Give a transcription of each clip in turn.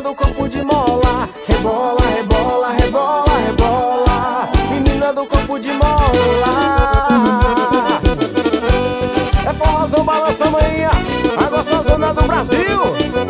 do corpo de mola. Rebola, rebola, rebola, rebola. Menina do corpo de mola. É forrozão, balança manhã, a gostosona do Brasil.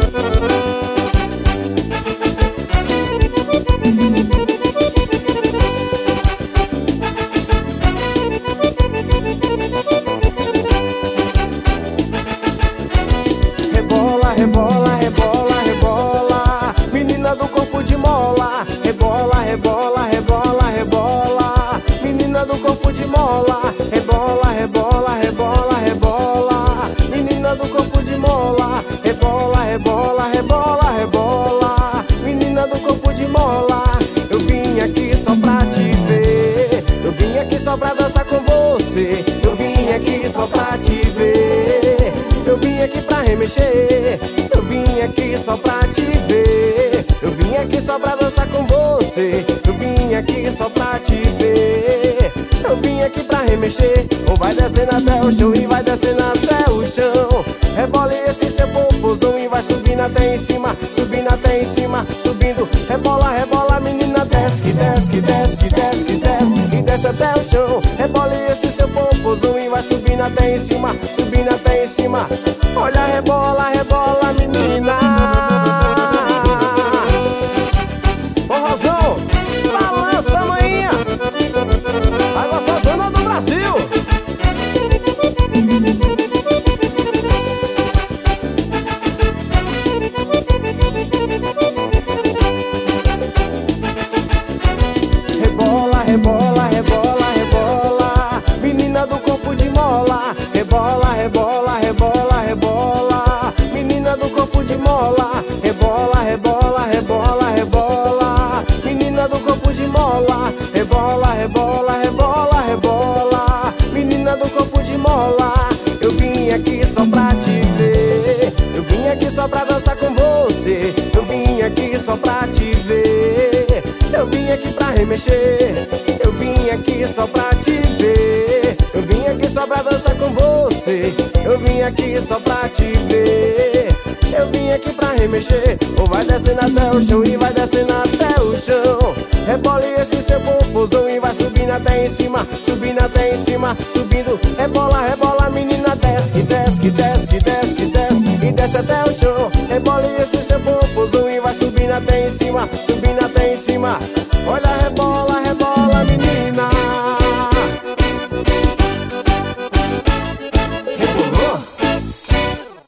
Rebola, rebola, rebola, rebola. Menina do corpo de mola. Rebola, rebola, rebola, rebola. Menina do corpo de mola. Rebola, rebola, rebola, rebola. Menina do corpo de mola. Rebola, rebola, rebola, rebola. Menina do corpo de mola. Eu vim aqui só pra te ver. Eu vim aqui só pra dançar com você. Eu vim aqui só pra te ver. Eu vim aqui pra remexer. Eu vim aqui só pra te ver. Eu vim aqui só pra dançar com você. Eu vim aqui só pra te ver. Eu vim aqui pra remexer. Ou vai descendo até o chão e vai descendo até o chão. Rebole esse seu popozão e vai subindo até em cima. Subindo até em cima, subindo. Rebola, rebola, menina, desce, que desce, que desce, que desce, que desce. E desce até o chão. Rebole esse seu popozão e vai subindo até em cima. Subindo até em cima. Olha, rebola, rebola, menina. Forrozão, balança manhã, a gostosona do Brasil. Rebola, rebola, rebola, rebola. Menina do corpo de mola. Rebola, rebola, rebola, rebola. Menina do corpo de mola. Rebola, rebola, rebola, rebola. Menina do corpo de mola. Rebola, rebola, rebola, rebola. Menina do corpo de mola. Eu vim aqui só pra te ver. Eu vim aqui só pra dançar com você. Eu vim aqui só pra te ver. Eu vim aqui pra remexer. Eu vim aqui só pra te ver. Eu vim aqui só pra dançar com você. Eu vim aqui só pra te ver. Eu vim aqui pra remexer. Ou vai descendo até o chão e vai descendo até o chão. Rebole esse seu popozão e vai subindo até em cima. Subindo até em cima, subindo. Rebola, rebola, menina, desce, que desce, que desce, que desce, que desce. E desce até o chão. Rebole esse seu popozão e vai subindo até em cima. Subindo até em cima. Olha, rebola.